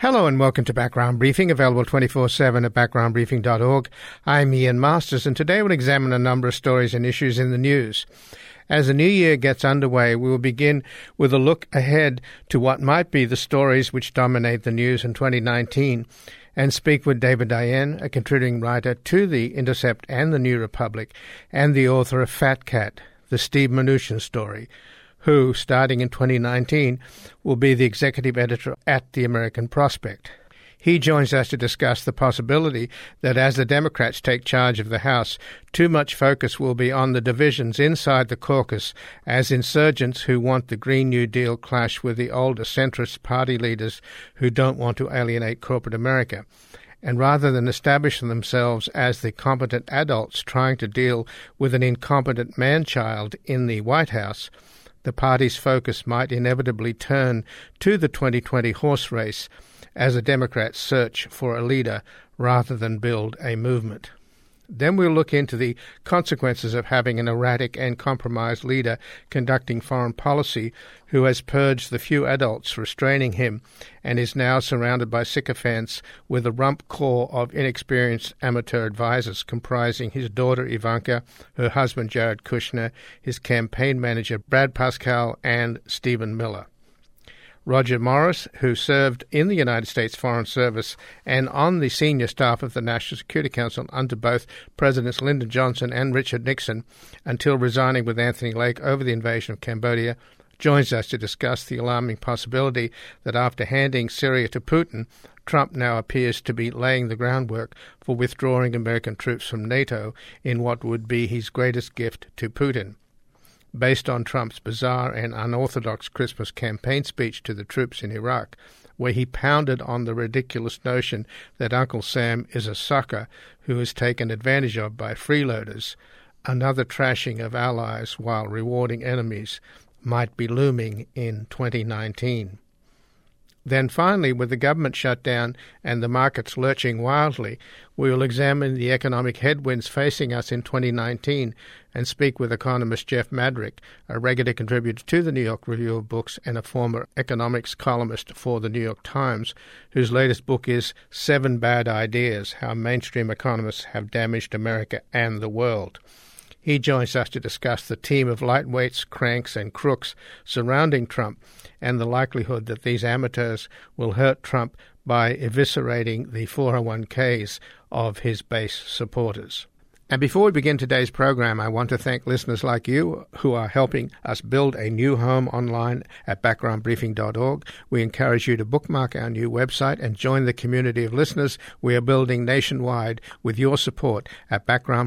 Hello and welcome to Background Briefing, available 24/7 at backgroundbriefing.org. I'm Ian Masters, and today we'll examine a number of stories and issues in the news. As the new year gets underway, we will begin with a look ahead to what might be the stories which dominate the news in 2019 and speak with David Dayen, a contributing writer to The Intercept and The New Republic, and the author of Fat Cat, the Steve Mnuchin story, who, starting in 2019, will be the executive editor at The American Prospect. He joins us to discuss the possibility that as the Democrats take charge of the House, too much focus will be on the divisions inside the caucus as insurgents who want the Green New Deal clash with the older centrist party leaders who don't want to alienate corporate America. And rather than establish themselves as the competent adults trying to deal with an incompetent man-child in the White House, the party's focus might inevitably turn to the 2020 horse race as the Democrats search for a leader rather than build a movement. Then we'll look into the consequences of having an erratic and compromised leader conducting foreign policy who has purged the few adults restraining him and is now surrounded by sycophants with a rump core of inexperienced amateur advisors comprising his daughter Ivanka, her husband Jared Kushner, his campaign manager Brad Pascal, and Stephen Miller. Roger Morris, who served in the United States Foreign Service and on the senior staff of the National Security Council under both Presidents Lyndon Johnson and Richard Nixon until resigning with Anthony Lake over the invasion of Cambodia, joins us to discuss the alarming possibility that after handing Syria to Putin, Trump now appears to be laying the groundwork for withdrawing American troops from NATO in what would be his greatest gift to Putin. Based on Trump's bizarre and unorthodox Christmas campaign speech to the troops in Iraq, where he pounded on the ridiculous notion that Uncle Sam is a sucker who is taken advantage of by freeloaders, another trashing of allies while rewarding enemies might be looming in 2019. Then finally, with the government shutdown and the markets lurching wildly, we will examine the economic headwinds facing us in 2019 and speak with economist Jeff Madrick, a regular contributor to the New York Review of Books and a former economics columnist for the New York Times, whose latest book is 7 Bad Ideas: How Mainstream Economists Have Damaged America and the World. He joins us to discuss the team of lightweights, cranks, and crooks surrounding Trump and the likelihood that these amateurs will hurt Trump by eviscerating the 401ks of his base supporters. And before we begin today's program, I want to thank listeners like you who are helping us build a new home online at backgroundbriefing.org. We encourage you to bookmark our new website and join the community of listeners we are building nationwide with your support at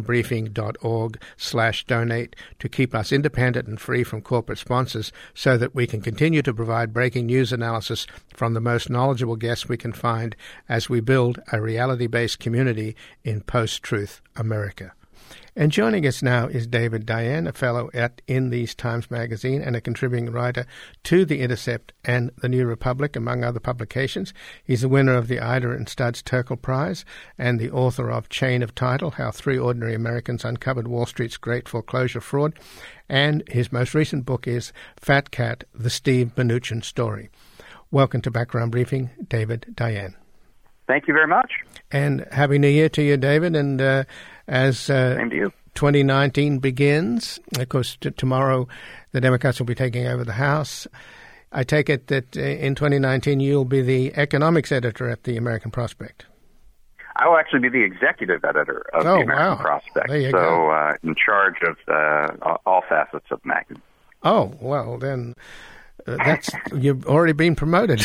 backgroundbriefing.org/donate to keep us independent and free from corporate sponsors so that we can continue to provide breaking news analysis from the most knowledgeable guests we can find as we build a reality-based community in post-truth America. And joining us now is David Dayen, a fellow at In These Times magazine and a contributing writer to The Intercept and The New Republic, among other publications. He's the winner of the Ida and Studs Terkel Prize and the author of Chain of Title: How Three Ordinary Americans Uncovered Wall Street's Great Foreclosure Fraud. And his most recent book is Fat Cat, the Steve Mnuchin Story. Welcome to Background Briefing, David Dayen. Thank you very much. And Happy New Year to you, David. And same to you. 2019 begins, of course, tomorrow the Democrats will be taking over the House. I take it that in 2019 you'll be the economics editor at the American Prospect. I will actually be the executive editor of the American Prospect. There you go. In charge of all facets of the magazine. Oh, well, then you've already been promoted.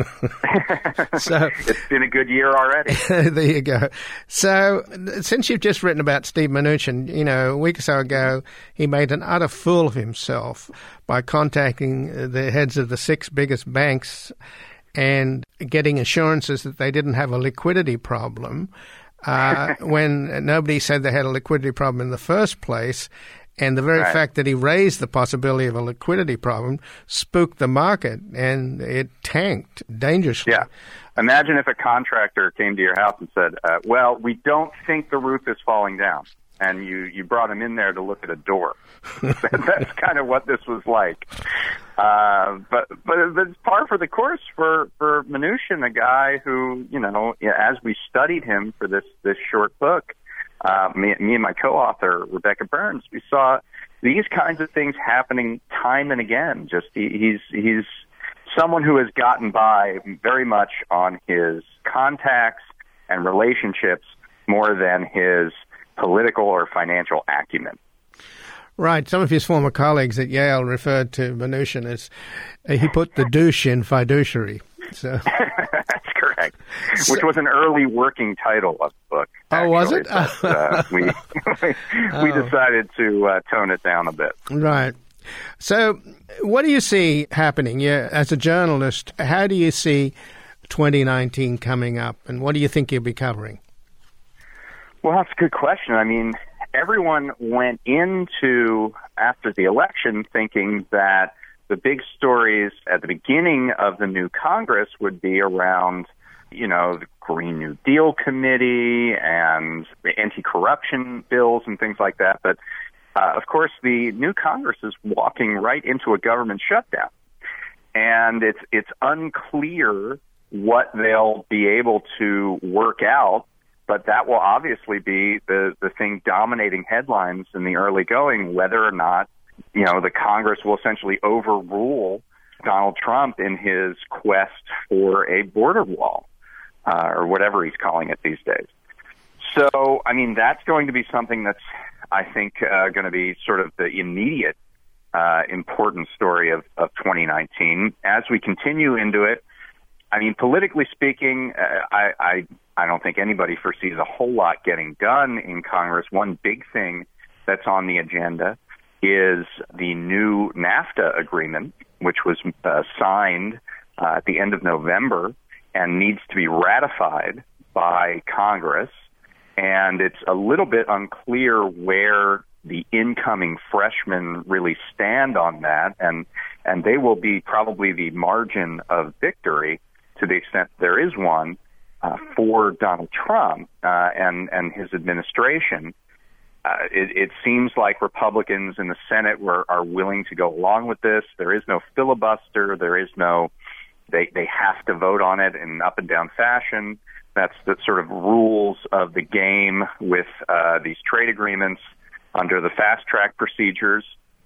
So it's been a good year already. There you go. So since you've just written about Steve Mnuchin, a week or so ago, he made an utter fool of himself by contacting the heads of the 6 biggest banks and getting assurances that they didn't have a liquidity problem when nobody said they had a liquidity problem in the first place. And the very fact that he raised the possibility of a liquidity problem spooked the market, and it tanked dangerously. Yeah. Imagine if a contractor came to your house and said, well, we don't think the roof is falling down. and you brought him in there to look at a door. That's kind of what this was like. But it's par for the course for Mnuchin, a guy who, as we studied him for this short book, me and my co-author Rebecca Burns, we saw these kinds of things happening time and again. Just he's someone who has gotten by very much on his contacts and relationships more than his political or financial acumen. Right. Some of his former colleagues at Yale referred to Mnuchin as he put the douche in fiduciary. So. That's correct. Which was an early working title of the book. Actually. Oh, was it? But, we decided to tone it down a bit. Right. So what do you see happening? As a journalist, how do you see 2019 coming up, and what do you think you'll be covering? Well, that's a good question. I mean, everyone went into, after the election, thinking that the big stories at the beginning of the new Congress would be around, the Green New Deal Committee and the anti-corruption bills and things like that. But, of course, the new Congress is walking right into a government shutdown. And it's unclear what they'll be able to work out. But that will obviously be the thing dominating headlines in the early going, whether or not, the Congress will essentially overrule Donald Trump in his quest for a border wall, or whatever he's calling it these days. So, I mean, that's going to be something that's, I think, going to be sort of the immediate important story of 2019. As we continue into it, I mean, politically speaking, I don't think anybody foresees a whole lot getting done in Congress. One big thing that's on the agenda is the new NAFTA agreement, which was signed at the end of November and needs to be ratified by Congress. And it's a little bit unclear where the incoming freshmen really stand on that, and they will be probably the margin of victory, to the extent there is one, for Donald Trump and his administration. It seems like Republicans in the Senate are willing to go along with this. There is no filibuster. There is no, they have to vote on it in up and down fashion. That's the sort of rules of the game with these trade agreements under the fast track procedures.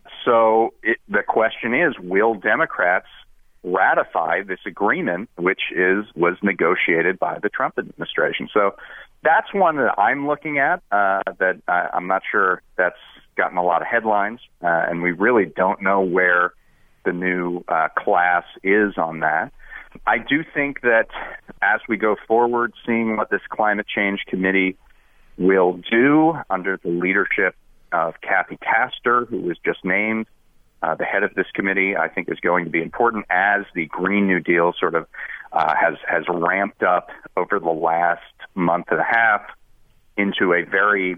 So the question is, will Democrats ratify this agreement, which was negotiated by the Trump administration? So that's one that I'm looking at, that I'm not sure that's gotten a lot of headlines, and we really don't know where the new class is on that. I do think that as we go forward, seeing what this climate change committee will do under the leadership of Kathy Castor, who was just named the head of this committee, I think is going to be important as the Green New Deal sort of has ramped up over the last month and a half into a very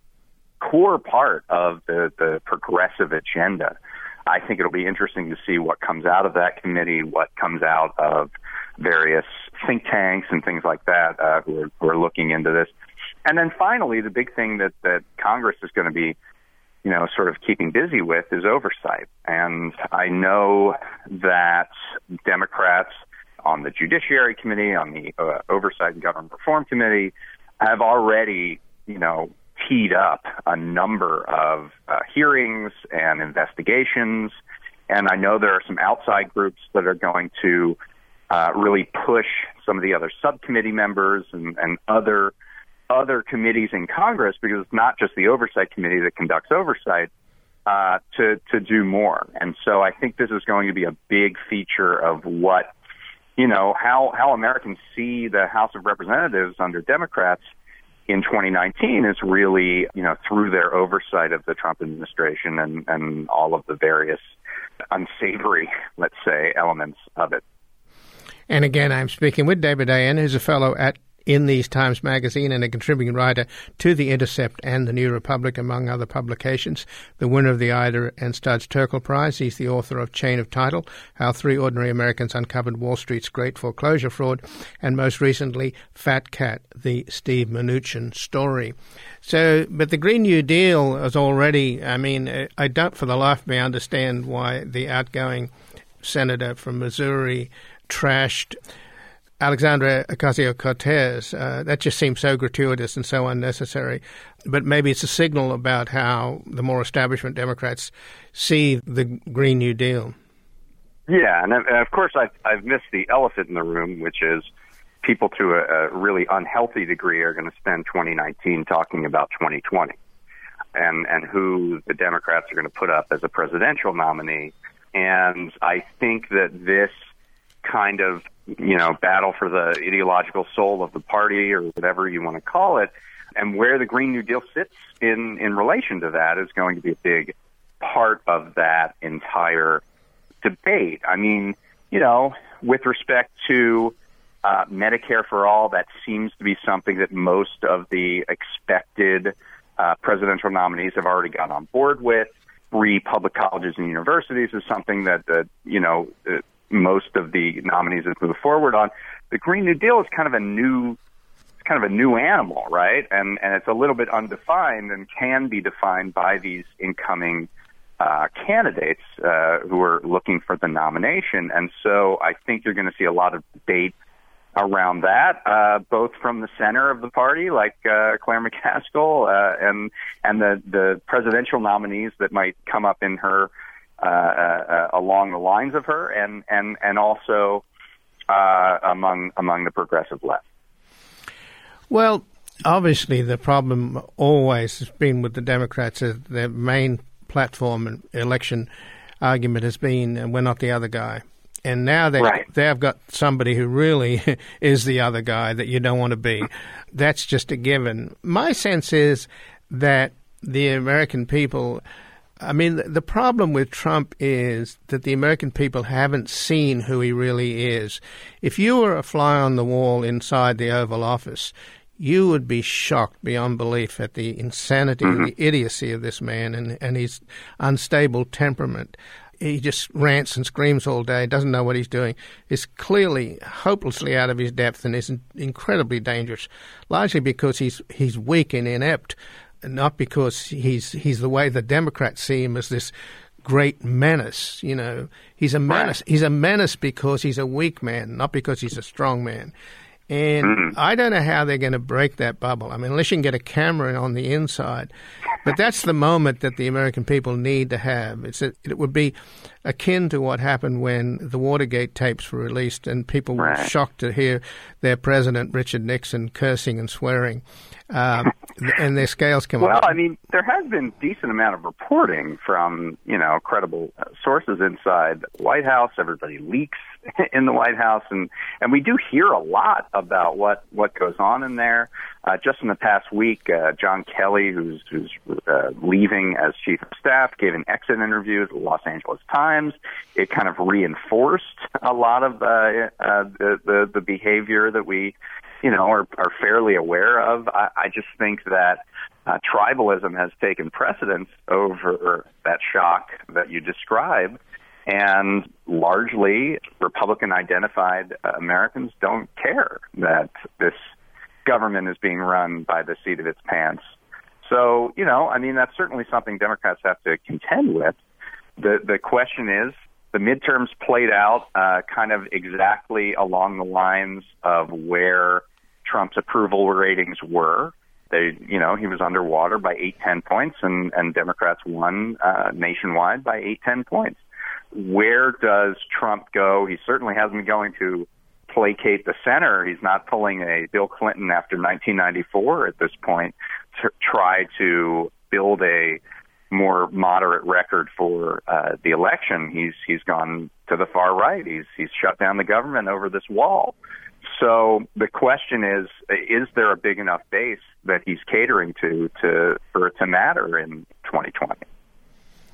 core part of the progressive agenda. I think it'll be interesting to see what comes out of that committee, what comes out of various think tanks and things like that who are looking into this. And then finally, the big thing that Congress is going to be sort of keeping busy with is oversight. And I know that Democrats on the Judiciary Committee, on the Oversight and Government Reform Committee, have already, teed up a number of hearings and investigations. And I know there are some outside groups that are going to really push some of the other subcommittee members and other committees in Congress, because it's not just the Oversight Committee that conducts oversight, to do more. And so I think this is going to be a big feature of what, how Americans see the House of Representatives under Democrats in 2019 is really, through their oversight of the Trump administration and all of the various unsavory, let's say, elements of it. And again, I'm speaking with David Dayen, who's a fellow at in these Times Magazine and a contributing writer to The Intercept and The New Republic, among other publications. The winner of the Ida and Studs Terkel Prize. He's the author of Chain of Title, How Three Ordinary Americans Uncovered Wall Street's Great Foreclosure Fraud, and most recently, Fat Cat, the Steve Mnuchin story. So, but the Green New Deal is already, I don't for the life of me understand why the outgoing senator from Missouri trashed Alexandria Ocasio-Cortez. That just seems so gratuitous and so unnecessary. But maybe it's a signal about how the more establishment Democrats see the Green New Deal. Yeah, and of course I've missed the elephant in the room, which is people to a really unhealthy degree are going to spend 2019 talking about 2020 and who the Democrats are going to put up as a presidential nominee. And I think that this kind of, battle for the ideological soul of the party or whatever you want to call it, and where the Green New Deal sits in relation to that is going to be a big part of that entire debate. With respect to Medicare for all, that seems to be something that most of the expected presidential nominees have already got on board with. Free public colleges and universities is something that most of the nominees have moved forward on. The Green New Deal is kind of a new animal, right? And it's a little bit undefined and can be defined by these incoming candidates who are looking for the nomination. And so I think you're going to see a lot of debate around that, both from the center of the party, like Claire McCaskill, and the presidential nominees that might come up in her along the lines of her, and also among the progressive left. Well, obviously the problem always has been with the Democrats. Their main platform and election argument has been, we're not the other guy. And now they've got somebody who really is the other guy that you don't want to be. That's just a given. My sense is that the American people, the problem with Trump is that the American people haven't seen who he really is. If you were a fly on the wall inside the Oval Office, you would be shocked beyond belief at the insanity, the idiocy of this man and his unstable temperament. He just rants and screams all day, doesn't know what he's doing, is clearly hopelessly out of his depth and is incredibly dangerous, largely because he's weak and inept, not because he's the way the Democrats see him as this great menace. He's a menace. He's a menace because he's a weak man, not because he's a strong man. And I don't know how they're going to break that bubble. Unless you can get a camera on the inside. But that's the moment that the American people need to have. It would be akin to what happened when the Watergate tapes were released and people were shocked to hear their president, Richard Nixon, cursing and swearing. And their scales come up. Well, there has been a decent amount of reporting from, credible sources inside the White House. Everybody leaks in the White House, and we do hear a lot about what goes on in there. Just in the past week, John Kelly, who's leaving as chief of staff, gave an exit interview at the Los Angeles Times. It kind of reinforced a lot of the behavior that we are fairly aware of. I just think that tribalism has taken precedence over that shock that you describe, and largely Republican-identified Americans don't care that this government is being run by the seat of its pants. So, that's certainly something Democrats have to contend with. The question is, the midterms played out kind of exactly along the lines of where Trump's approval ratings were. He was underwater by 8-10 points, and Democrats won nationwide by 8-10 points. Where does Trump go? He certainly hasn't been going to placate the center. He's not pulling a Bill Clinton after 1994 at this point to try to build a more moderate record for the election. He's gone to the far right. He's shut down the government over this wall. So the question is there a big enough base that he's catering to for it to matter in 2020?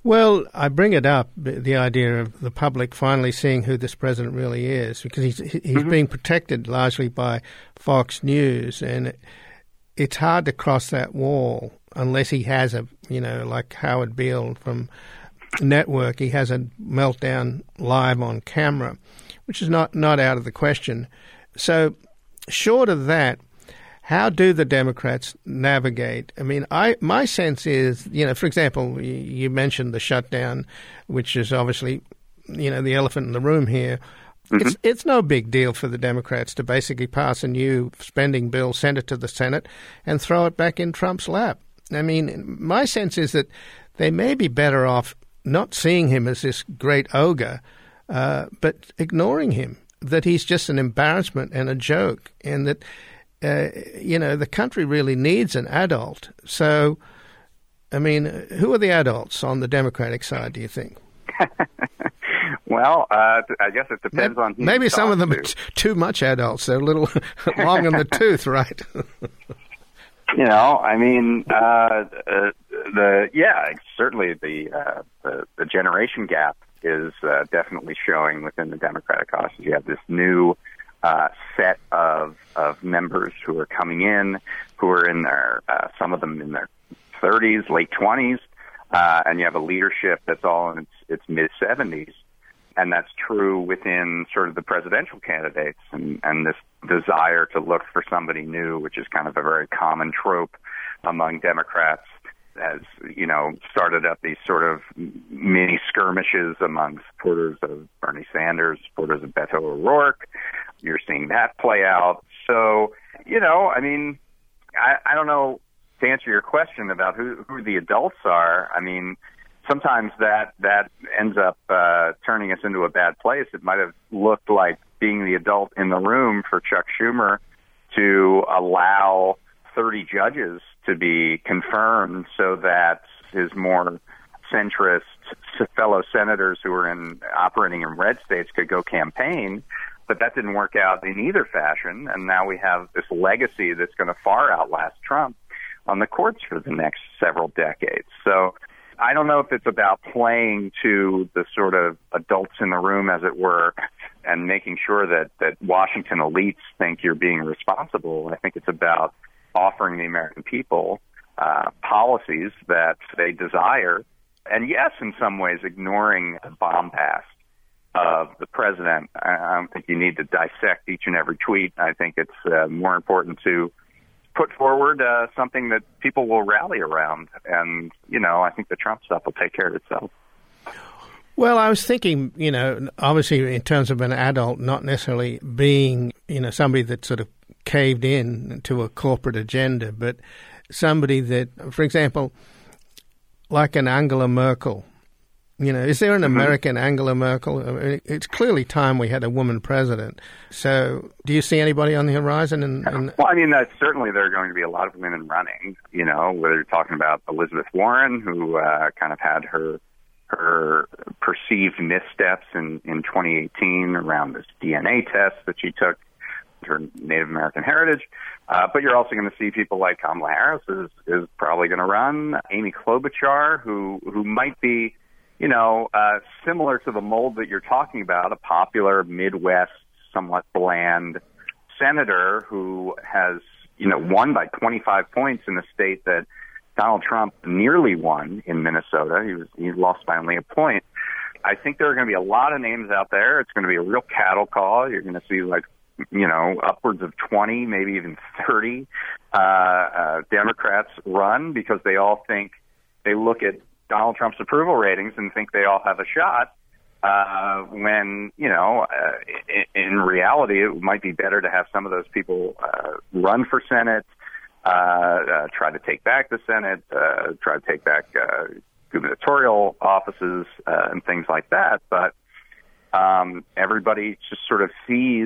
Well, I bring it up, the idea of the public finally seeing who this president really is, because he's being protected largely by Fox News, and it's hard to cross that wall unless he has like Howard Beale from Network, he has a meltdown live on camera, which is not out of the question. So short of that, how do the Democrats navigate? I mean, my sense is, for example, you mentioned the shutdown, which is obviously, the elephant in the room here. Mm-hmm. It's no big deal for the Democrats to basically pass a new spending bill, send it to the Senate, and throw it back in Trump's lap. I mean, my sense is that they may be better off not seeing him as this great ogre, but ignoring him, that he's just an embarrassment and a joke, and that the country really needs an adult. So, I mean, who are the adults on the Democratic side, do you think? Well, I guess it depends on who maybe some of them are too much adults. They're a little long in the tooth, right? I mean, certainly the generation gap is definitely showing within the Democratic caucus. You have this new set of members who are coming in, who are in their some of them in their 30s, late 20s, and you have a leadership that's all in its mid 70s, and that's true within sort of the presidential candidates, and this desire to look for somebody new, which is kind of a very common trope among Democrats, has started up these sort of mini skirmishes among supporters of Bernie Sanders, supporters of Beto O'Rourke. You're seeing that play out. So, I mean, I don't know, to answer your question about who the adults are. I mean, sometimes that ends up turning us into a bad place. It might have looked like being the adult in the room for Chuck Schumer to allow 30 judges to be confirmed so that his more centrist fellow senators who are operating in red states could go campaign. But that didn't work out in either fashion, and now we have this legacy that's going to far outlast Trump on the courts for the next several decades. So I don't know if it's about playing to the sort of adults in the room, as it were, and making sure that Washington elites think you're being responsible. I think it's about offering the American people policies that they desire, and yes, in some ways, ignoring the bombast of the president. I don't think you need to dissect each and every tweet. I think it's more important to put forward something that people will rally around. And, I think the Trump stuff will take care of itself. Well, I was thinking, obviously in terms of an adult, not necessarily being, somebody that sort of caved in to a corporate agenda, but somebody that, for example, like an Angela Merkel. Is there an American Angela Merkel? I mean, it's clearly time we had a woman president. So do you see anybody on the horizon? Well, I mean, certainly there are going to be a lot of women running, whether you're talking about Elizabeth Warren, who kind of had her perceived missteps in 2018 around this DNA test that she took, her Native American heritage. But you're also going to see people like Kamala Harris is probably going to run, Amy Klobuchar, who might be, similar to the mold that you're talking about, a popular Midwest, somewhat bland senator who has, won by 25 points in a state that Donald Trump nearly won in Minnesota. He lost by only a point. I think there are going to be a lot of names out there. It's going to be a real cattle call. You're going to see upwards of 20, maybe even 30 Democrats run because they all think they look at Donald Trump's approval ratings and think they all have a shot, when, in reality, it might be better to have some of those people run for Senate, try to take back the Senate, try to take back gubernatorial offices and things like that. But everybody just sort of sees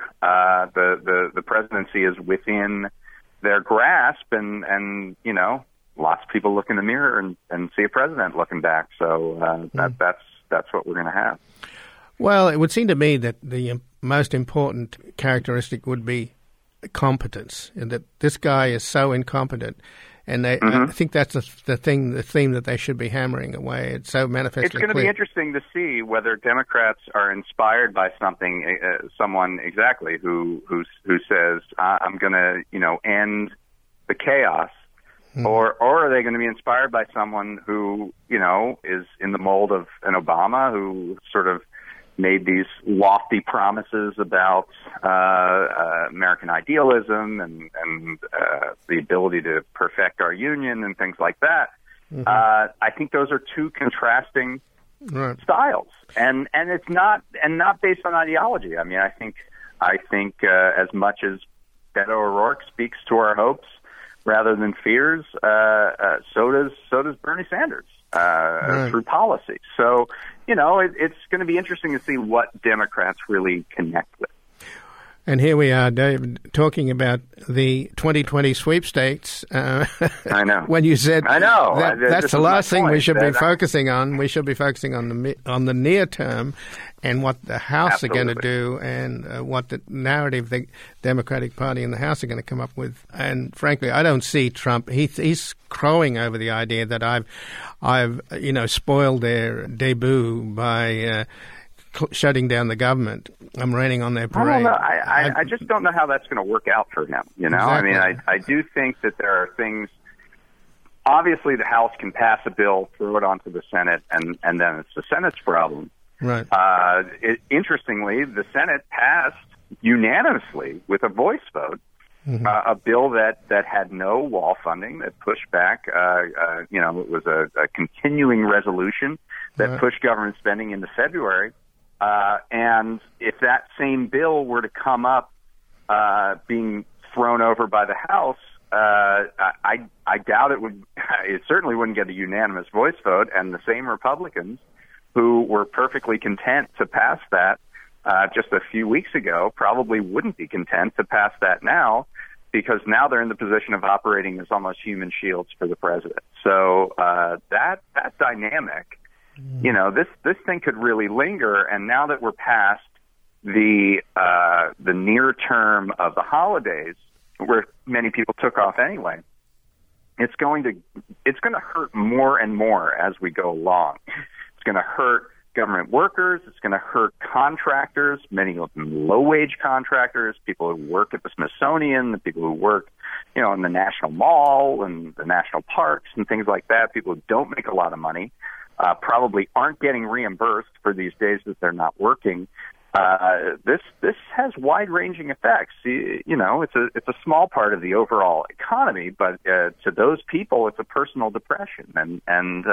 the presidency is within their grasp, and lots of people look in the mirror and see a president looking back. So that's what we're going to have. Well, it would seem to me that the most important characteristic would be competence, and that this guy is so incompetent. And I think that's the theme that they should be hammering away. It's so manifestly It's going to clear. be interesting to see whether Democrats are inspired by someone exactly who says, I'm going to, end the chaos. Or are they going to be inspired by someone who, is in the mold of an Obama, who sort of made these lofty promises about American idealism and the ability to perfect our union and things like that? I think those are two contrasting styles, and it's not based on ideology. I mean, I think as much as Beto O'Rourke speaks to our hopes rather than fears, so does Bernie Sanders through policy. So, it's going to be interesting to see what Democrats really connect with. And here we are, Dave, talking about the 2020 sweepstakes. I know. When you said I know that's the last thing we should be focusing on. We should be focusing on the near term and what the House are going to do and what the narrative the Democratic Party and the House are going to come up with. And frankly, I don't see Trump. He's crowing over the idea that I've spoiled their debut by shutting down the government. I'm raining on their parade. I don't know. I just don't know how that's going to work out for him. Exactly. I mean, I do think that there are things. Obviously, the House can pass a bill, throw it onto the Senate, and then it's the Senate's problem. Right. Interestingly, the Senate passed unanimously with a voice vote a bill that had no wall funding, that pushed back. It was a continuing resolution that pushed government spending into February. And if that same bill were to come up being thrown over by the House, I doubt it would. It certainly wouldn't get a unanimous voice vote, and the same Republicans who were perfectly content to pass that just a few weeks ago probably wouldn't be content to pass that now, because now they're in the position of operating as almost human shields for the president. So that dynamic, this thing could really linger. And now that we're past the near term of the holidays, where many people took off anyway, it's going to hurt more and more as we go along. It's going to hurt government workers. It's going to hurt contractors, many of them low-wage contractors, people who work at the Smithsonian, the people who work, in the National Mall and the national parks and things like that, people who don't make a lot of money, probably aren't getting reimbursed for these days that they're not working. This has wide-ranging effects. It's a small part of the overall economy, but to those people, it's a personal depression, and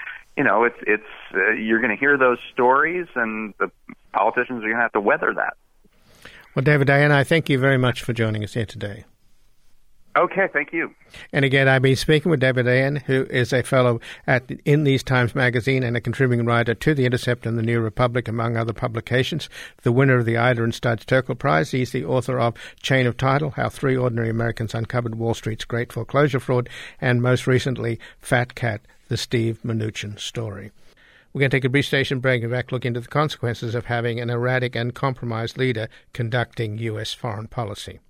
you're going to hear those stories, and the politicians are going to have to weather that. Well, David Dayen, I thank you very much for joining us here today. Okay, thank you. And again, I've been speaking with David Dayen, who is a fellow in These Times magazine and a contributing writer to The Intercept and The New Republic, among other publications. The winner of the Ida and Studs Terkel Prize. He's the author of Chain of Title, How Three Ordinary Americans Uncovered Wall Street's Great Foreclosure Fraud, and most recently, Fat Cat, The Steve Mnuchin Story. We're going to take a brief station break and back look into the consequences of having an erratic and compromised leader conducting U.S. foreign policy.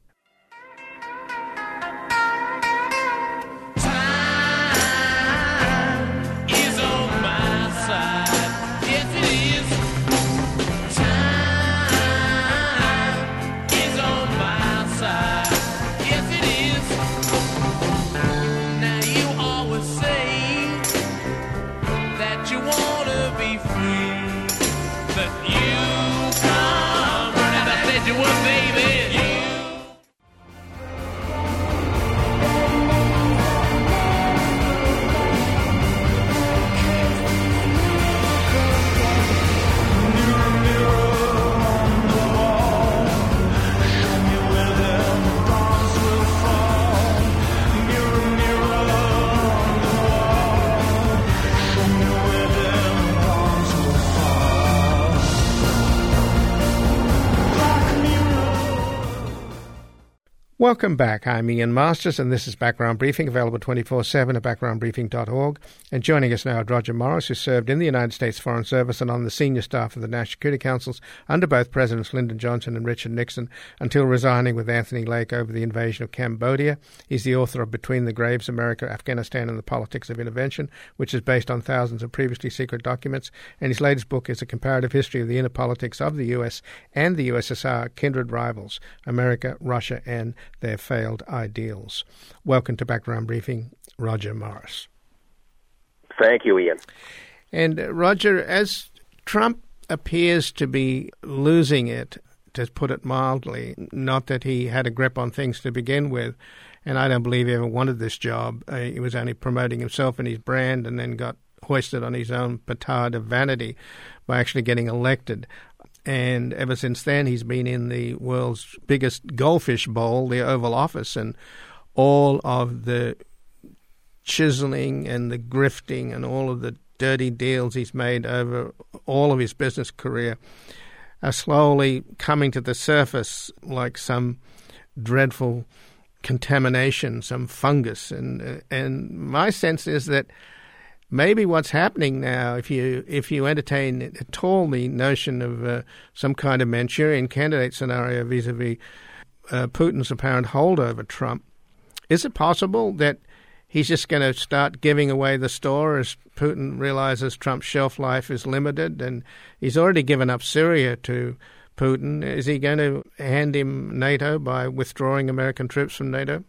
Welcome back. I'm Ian Masters, and this is Background Briefing, available 24/7 at backgroundbriefing.org. And joining us now is Roger Morris, who served in the United States Foreign Service and on the senior staff of the National Security Councils under both Presidents Lyndon Johnson and Richard Nixon, until resigning with Anthony Lake over the invasion of Cambodia. He's the author of Between the Graves, America, Afghanistan and the Politics of Intervention, which is based on thousands of previously secret documents. And his latest book is a comparative history of the inner politics of the U.S. and the USSR, kindred rivals, America, Russia, and their failed ideals. Welcome to Background Briefing, Roger Morris. Thank you, Ian. And Roger, as Trump appears to be losing it, to put it mildly, not that he had a grip on things to begin with, and I don't believe he ever wanted this job. He was only promoting himself and his brand, and then got hoisted on his own petard of vanity by actually getting elected. And ever since then, he's been in the world's biggest goldfish bowl, the Oval Office, and all of the chiseling and the grifting and all of the dirty deals he's made over all of his business career are slowly coming to the surface like some dreadful contamination, some fungus. And my sense is that maybe what's happening now, if you entertain at all the notion of some kind of Manchurian candidate scenario vis-a-vis Putin's apparent hold over Trump, is it possible that he's just going to start giving away the store as Putin realizes Trump's shelf life is limited? And he's already given up Syria to Putin. Is he going to hand him NATO by withdrawing American troops from NATO?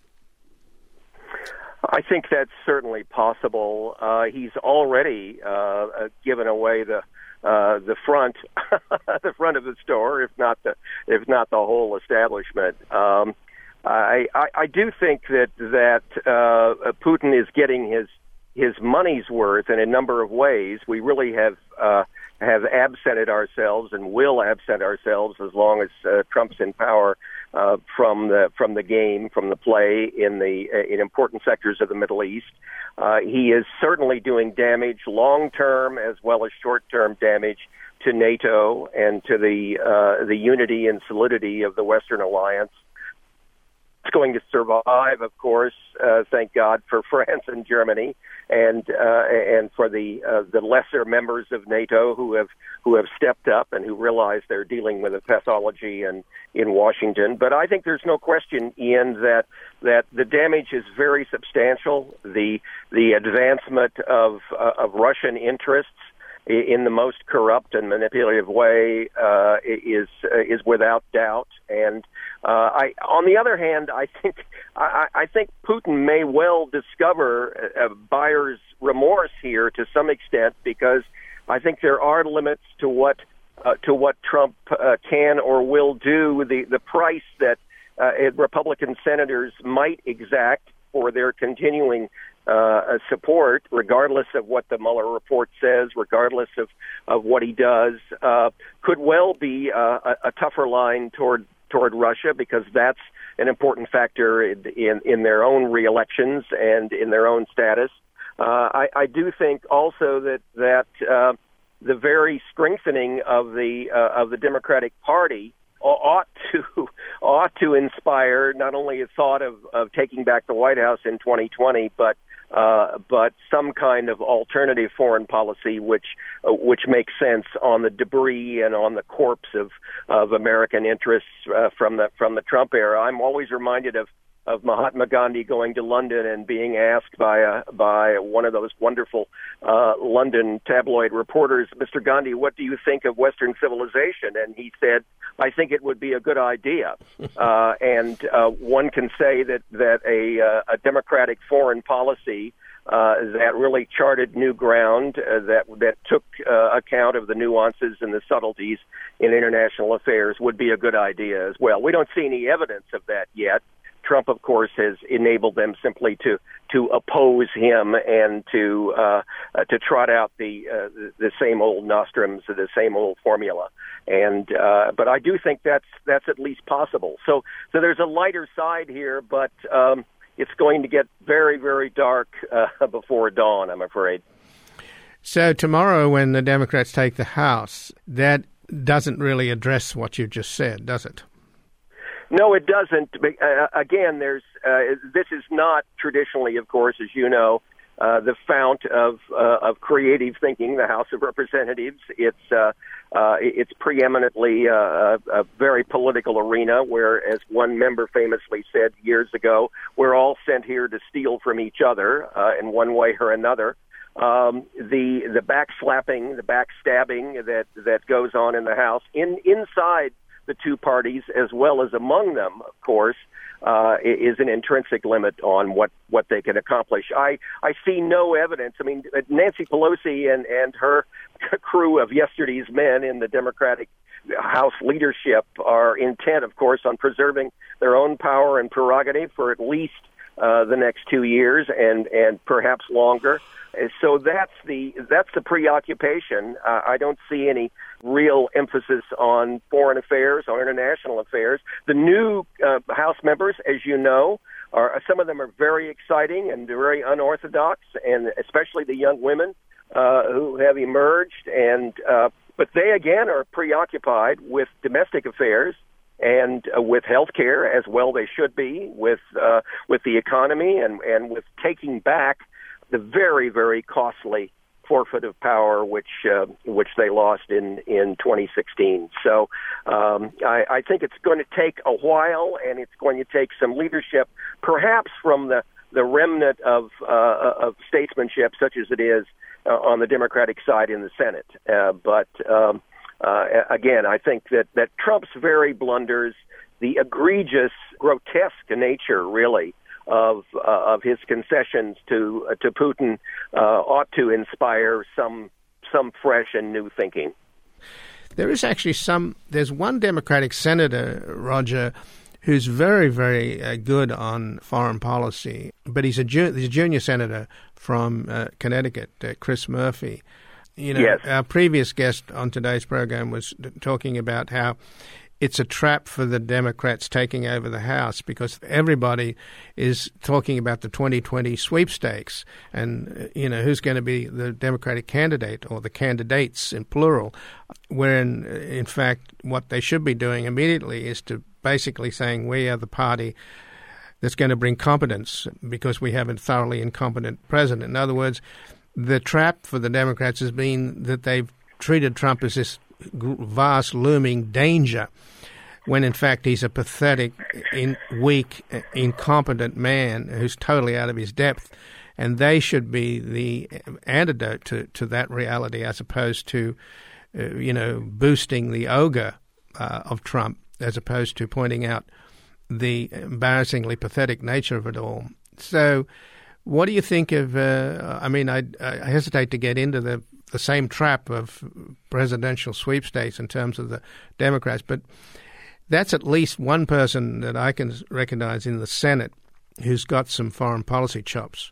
I think that's certainly possible. He's already given away the front, the front of the store, if not the whole establishment. I do think that Putin is getting his money's worth in a number of ways. We really have absented ourselves and will absent ourselves as long as Trump's in power from the game, from the play in important sectors of the Middle East. He is certainly doing damage, long-term as well as short-term damage, to NATO and to the unity and solidity of the Western alliance. It's going to survive, of course. Thank God for France and Germany, and for the lesser members of NATO who have stepped up and who realize they're dealing with a pathology in Washington. But I think there's no question, Ian, that the damage is very substantial. The advancement of Russian interests in the most corrupt and manipulative way is without doubt. And on the other hand, I think Putin may well discover buyer's remorse here to some extent, because I think there are limits to what Trump can or will do. The price that Republican senators might exact for their continuing support, regardless of what the Mueller report says, regardless of what he does, could well be a tougher line toward Russia, because that's an important factor in their own reelections and in their own status. I do think also that the very strengthening of the Democratic Party ought to inspire not only a thought of taking back the White House in 2020, but some kind of alternative foreign policy which makes sense on the debris and on the corpse of American interests from the Trump era. I'm always reminded of Mahatma Gandhi going to London and being asked by one of those wonderful London tabloid reporters, "Mr. Gandhi, what do you think of Western civilization?" And he said, "I think it would be a good idea." And one can say that a democratic foreign policy that really charted new ground, that took account of the nuances and the subtleties in international affairs would be a good idea as well. We don't see any evidence of that yet. Trump, of course, has enabled them simply to oppose him and to trot out the same old nostrums, the same old formula. And but I do think that's at least possible. So there's a lighter side here, but it's going to get very, very dark before dawn, I'm afraid. So tomorrow, when the Democrats take the House, that doesn't really address what you just said, does it? No, it doesn't. Again, this is not traditionally, of course, as you know, the fount of creative thinking, the House of Representatives. It's preeminently a very political arena where, as one member famously said years ago, we're all sent here to steal from each other in one way or another. The backslapping, the backstabbing that goes on in the House inside the two parties, as well as among them, of course, is an intrinsic limit on what they can accomplish. I see no evidence. I mean, Nancy Pelosi and her crew of yesterday's men in the Democratic House leadership are intent, of course, on preserving their own power and prerogative for at least the next 2 years and perhaps longer. So that's the preoccupation. I don't see any real emphasis on foreign affairs, on international affairs. The new House members, as you know, some of them are very exciting and very unorthodox, and especially the young women who have emerged. But they again are preoccupied with domestic affairs and with health care, as well they should be, with the economy and with taking back the very, very costly forfeit of power which they lost in 2016. So I think it's going to take a while, and it's going to take some leadership, perhaps from the remnant of statesmanship, such as it is on the Democratic side in the Senate. But again, I think that Trump's very blunders, the egregious, grotesque nature, really, of his concessions to Putin ought to inspire some fresh and new thinking. There is actually there's one Democratic senator, Roger, who's very, very good on foreign policy, but he's a junior senator from Connecticut, Chris Murphy. You know, yes. Our previous guest on today's program was talking about how it's a trap for the Democrats taking over the House because everybody is talking about the 2020 sweepstakes and, you know, who's going to be the Democratic candidate or the candidates in plural, wherein, in fact, what they should be doing immediately is to basically saying we are the party that's going to bring competence because we have a thoroughly incompetent president. In other words, the trap for the Democrats has been that they've treated Trump as this vast looming danger when in fact he's a pathetic, weak, incompetent man who's totally out of his depth, and they should be the antidote to that reality as opposed to boosting the ogre of Trump as opposed to pointing out the embarrassingly pathetic nature of it all. So what do you think of I hesitate to get into the same trap of presidential sweepstakes in terms of the Democrats, but that's at least one person that I can recognize in the Senate who's got some foreign policy chops.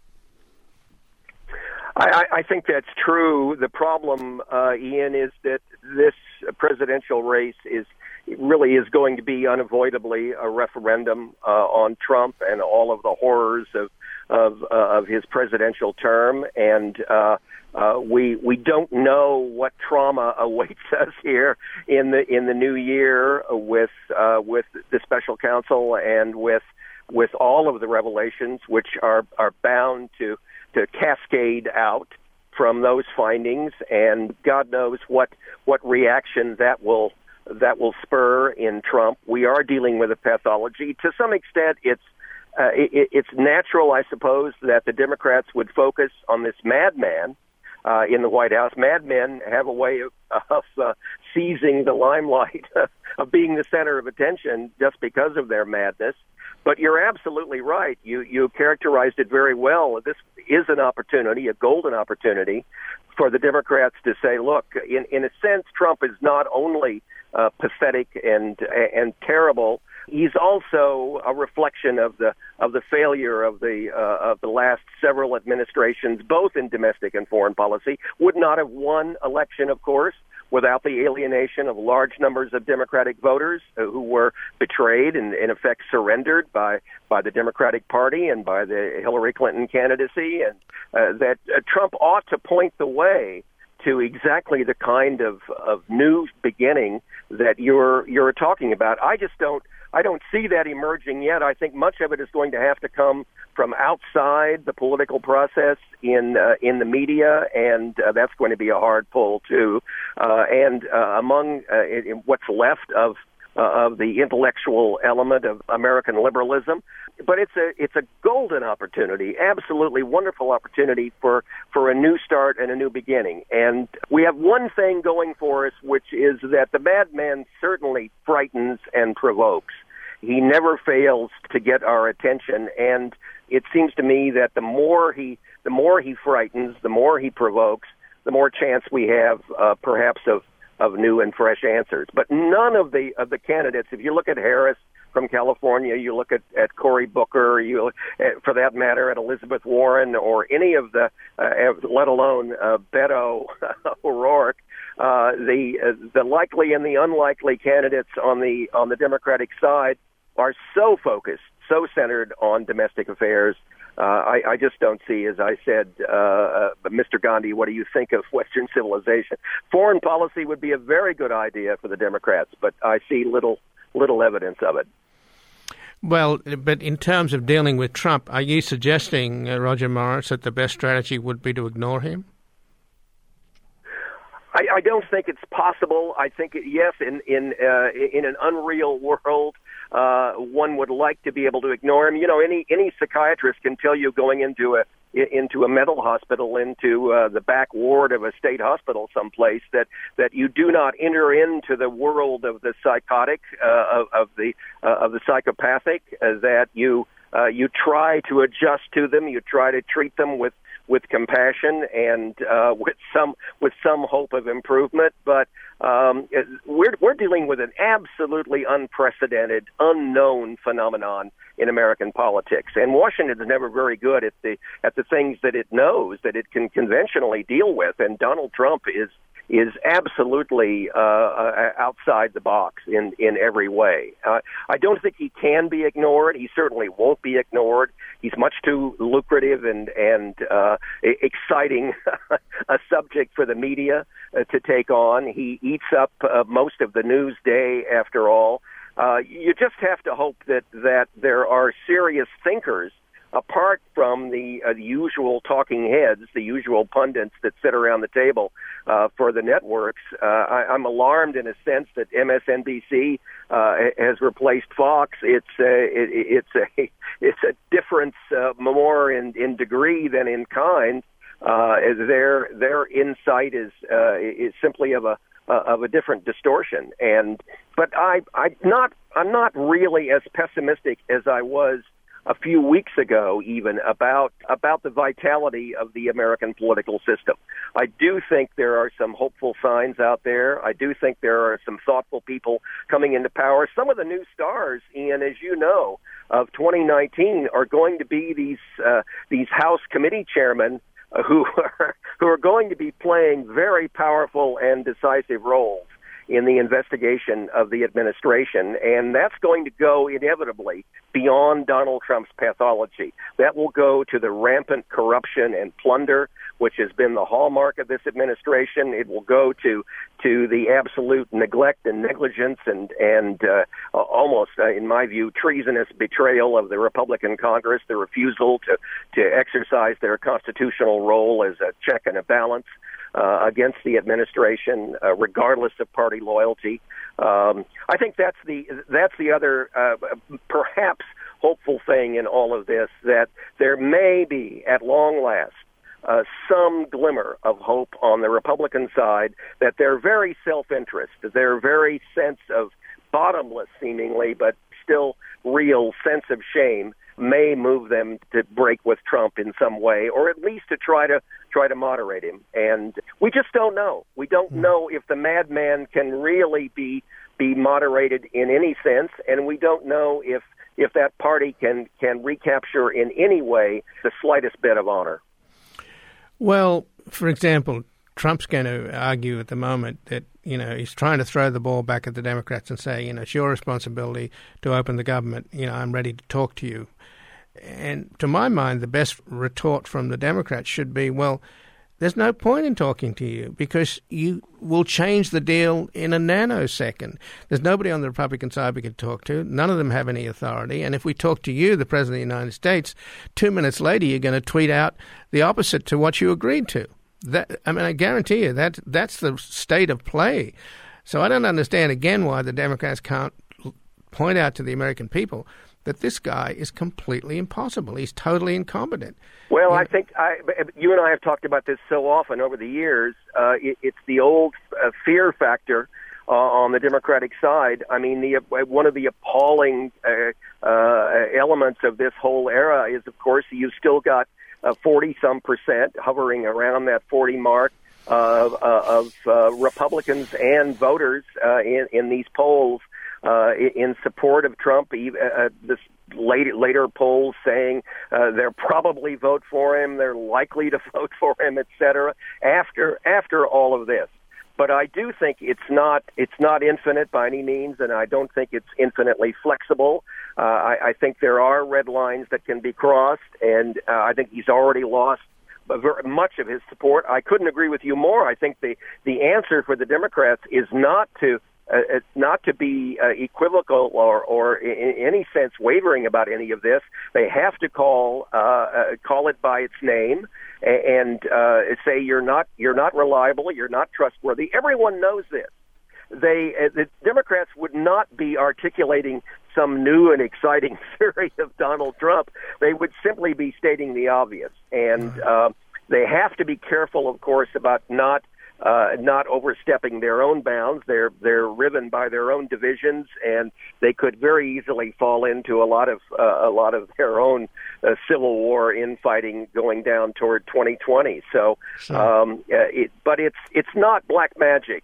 I think that's true. The problem, Ian, is that this presidential race really is going to be unavoidably a referendum on Trump and all of the horrors of his presidential term, and we don't know what trauma awaits us here in the new year with the special counsel and with all of the revelations which are bound to cascade out from those findings, and God knows what reaction that will spur in Trump. We are dealing with a pathology. To some extent, it's natural, I suppose, that the Democrats would focus on this madman in the White House. Madmen have a way of seizing the limelight, of being the center of attention just because of their madness. But you're absolutely right. You characterized it very well. This is an opportunity, a golden opportunity, for the Democrats to say, look, in a sense, Trump is not only pathetic and terrible. He's also a reflection of the failure of the last several administrations, both in domestic and foreign policy. Would not have won election, of course, without the alienation of large numbers of Democratic voters who were betrayed and, in effect, surrendered by the Democratic Party and by the Hillary Clinton candidacy, and that Trump ought to point the way to exactly the kind of new beginning that you're talking about. I just don't I don't see that emerging yet. I think much of it is going to have to come from outside the political process in the media, and that's going to be a hard pull too. And among what's left of the intellectual element of American liberalism, but it's a golden opportunity, absolutely wonderful opportunity for a new start and a new beginning. And we have one thing going for us, which is that the madman certainly frightens and provokes. He never fails to get our attention, and it seems to me that the more he frightens, the more he provokes, the more chance we have, perhaps of new and fresh answers. But none of the candidates, if you look at Harris from California, you look at Cory Booker, for that matter, at Elizabeth Warren, or any of the, let alone Beto O'Rourke, the likely and the unlikely candidates on the Democratic side are so focused, so centered on domestic affairs. I just don't see, as I said, Mr. Gandhi, what do you think of Western civilization? Foreign policy would be a very good idea for the Democrats, but I see little evidence of it. Well, but in terms of dealing with Trump, are you suggesting, Roger Morris, that the best strategy would be to ignore him? I don't think it's possible. I think, yes, in an unreal world, one would like to be able to ignore him. You know, any psychiatrist can tell you going into a mental hospital, into the back ward of a state hospital someplace, that you do not enter into the world of the psychotic, of the psychopathic, that you try to adjust to them, you try to treat them with compassion and with some hope of improvement. But we're dealing with an absolutely unprecedented, unknown phenomenon in American politics, and Washington is never very good at the things that it knows that it can conventionally deal with. And Donald Trump is absolutely outside the box in every way. I don't think he can be ignored. He certainly won't be ignored. He's much too lucrative and exciting a subject for the media to take on. He eats up most of the news day, after all. You just have to hope that there are serious thinkers apart from the usual talking heads, the usual pundits that sit around the table for the networks. I'm alarmed in a sense that MSNBC has replaced Fox. It's a difference more in degree than in kind. Their insight is simply of a different distortion. But I'm not really as pessimistic as I was a few weeks ago, even about the vitality of the American political system. I do think there are some hopeful signs out there. I do think there are some thoughtful people coming into power. Some of the new stars, Ian, as you know, of 2019 are going to be these House committee chairmen who are going to be playing very powerful and decisive roles in the investigation of the administration, and that's going to go inevitably beyond Donald Trump's pathology. That will go to the rampant corruption and plunder which has been the hallmark of this administration. It will go to the absolute neglect and negligence and almost, in my view, treasonous betrayal of the Republican Congress, the refusal to exercise their constitutional role as a check and a balance against the administration, regardless of party loyalty. I think that's the other perhaps hopeful thing in all of this, that there may be, at long last, some glimmer of hope on the Republican side, that their very self-interest, their very sense of bottomless, seemingly, but still real sense of shame may move them to break with Trump in some way, or at least to try to moderate him. And we just don't know. We don't know if the madman can really be moderated in any sense, and we don't know if that party can recapture in any way the slightest bit of honor. Well, for example, Trump's going to argue at the moment that, he's trying to throw the ball back at the Democrats and say, it's your responsibility to open the government. I'm ready to talk to you. And to my mind, the best retort from the Democrats should be, well, there's no point in talking to you because you will change the deal in a nanosecond. There's nobody on the Republican side we can talk to. None of them have any authority. And if we talk to you, the President of the United States, 2 minutes later you're going to tweet out the opposite to what you agreed to. I guarantee you that's the state of play. So I don't understand, again, why the Democrats can't point out to the American people that this guy is completely impossible. He's totally incompetent. Well, I think you and I have talked about this so often over the years. It's the old fear factor on the Democratic side. I mean, one of the appalling elements of this whole era is, of course, you've still got 40-some% hovering around that 40 mark of Republicans and voters in these polls in support of Trump. This later polls saying they'll probably vote for him, they're likely to vote for him, etc. After all of this. But I do think it's not infinite by any means, and I don't think it's infinitely flexible. I think there are red lines that can be crossed, and I think he's already lost much of his support. I couldn't agree with you more. I think the answer for the Democrats is not to be equivocal or in any sense wavering about any of this. They have to call it by its name and say you're not reliable, you're not trustworthy. Everyone knows this. The Democrats would not be articulating some new and exciting theory of Donald Trump. They would simply be stating the obvious, and they have to be careful, of course, about not overstepping their own bounds. They're riven by their own divisions, and they could very easily fall into a lot of their own civil war infighting going down toward 2020. So, but it's not black magic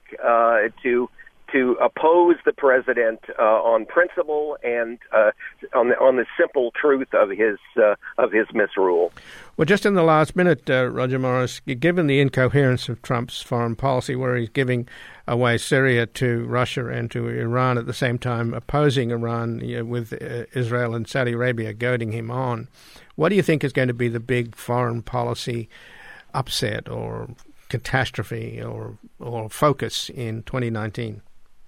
to oppose the president on principle and on the simple truth of his misrule. Well, just in the last minute, Roger Morris, given the incoherence of Trump's foreign policy, where he's giving away Syria to Russia and to Iran at the same time opposing Iran with Israel and Saudi Arabia goading him on, what do you think is going to be the big foreign policy upset or catastrophe or focus in 2019?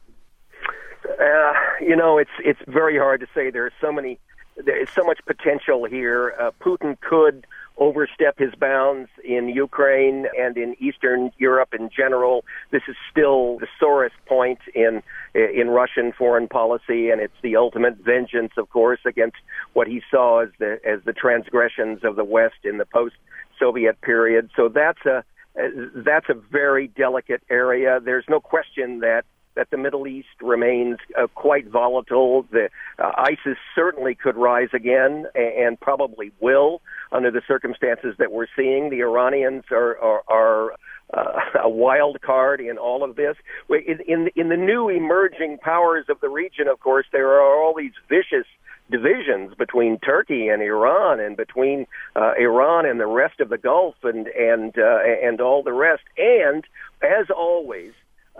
It's very hard to say. There's so much potential here. Putin could overstep his bounds in Ukraine and in Eastern Europe in general. This is still the sorest point in Russian foreign policy, and it's the ultimate vengeance, of course, against what he saw as the transgressions of the West in the post-Soviet period. So that's a very delicate area. There's no question that the Middle East remains quite volatile. ISIS certainly could rise again and probably will under the circumstances that we're seeing. The Iranians are a wild card in all of this. In the new emerging powers of the region, of course, there are all these vicious divisions between Turkey and Iran, and between Iran and the rest of the Gulf, and all the rest. And as always,